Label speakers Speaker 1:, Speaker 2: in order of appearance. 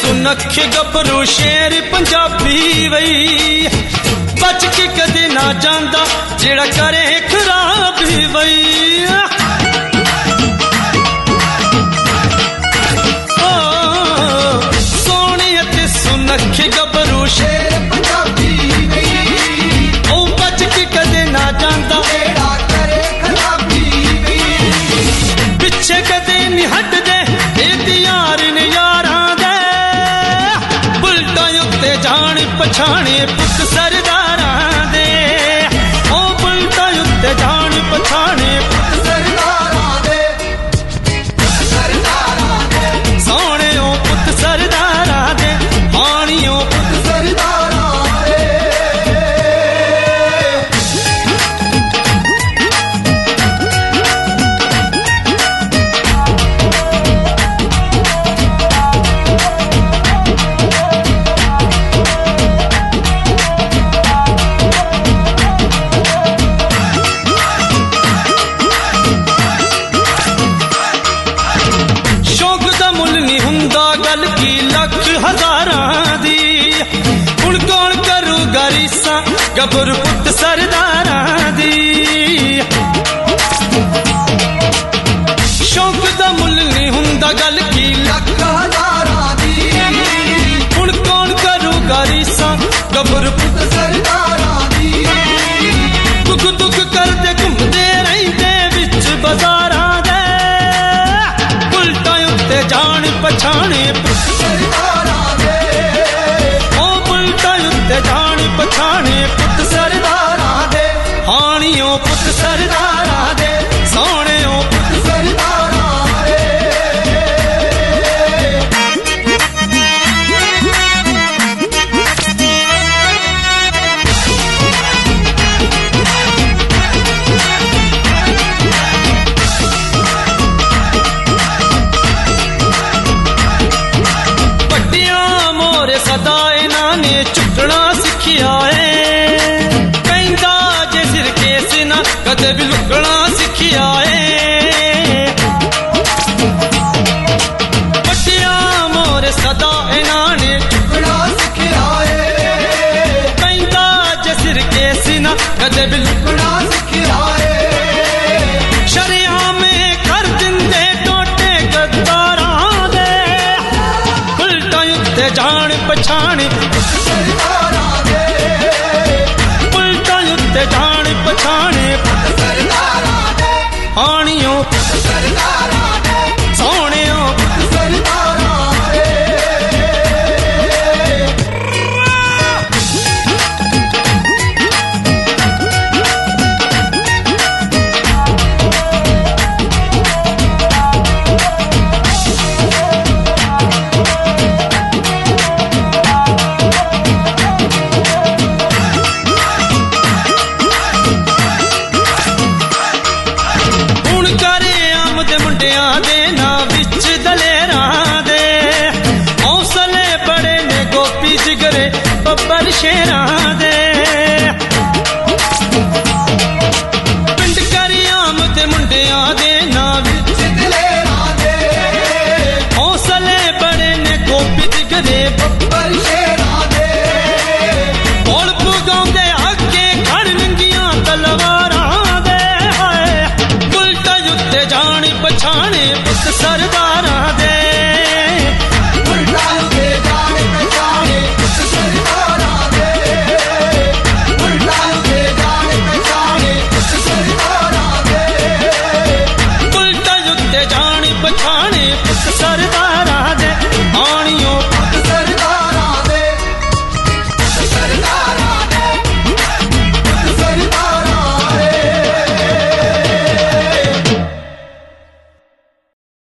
Speaker 1: सुनख गबरू शेर पंजाबी वई बच के कदे ना जांदा जेड़ा करे खराबी वई सुनख गबरू शेर पंजाबी ओ बच के कदे ना जांदा जेड़ा करे खराबी पिछे कदे नहीं हटदे ए यार ने यारां दे बुलटा उत्ते जान पछाणे पुत सरदारां दे ओ बुलटा उत्ते जान पछाणे पुत सरदारां दे सोने ओ पुत सरदारां दे हानियों पुत सरदारां गबर पुत सरदारां दी शौक दा मुल नहीं हुंदा गल की लख हजारां दी हुण कौन करूगा रीसां गबर पुत सरदारां दी दुख दुख करदे घुमदे रहिंदे विच बाजारां दे उल्टा उत्ते जान पछाणे पुत सरदारां दे ओ उल्टा उत्ते जान पछाणे सरदारां दे हानियों पुत सरदारां दे सोने पुत सरदारां दे पट्टियां मोरे सदा इन्हां ने चुकना सिखिया है कदे भी लुकना सिखिया है पट्टियां मोरे सदा इन्हां ने लुकना सिखिया है पैंदा जे सिर के सीना कदे भी लुकना सिखिया है शरिया में कर दिंदे टोटे गद्दारां दे उल्टा उत्ते जान पछाणे सरदारां दे उल्टा उत्ते जान पछाणे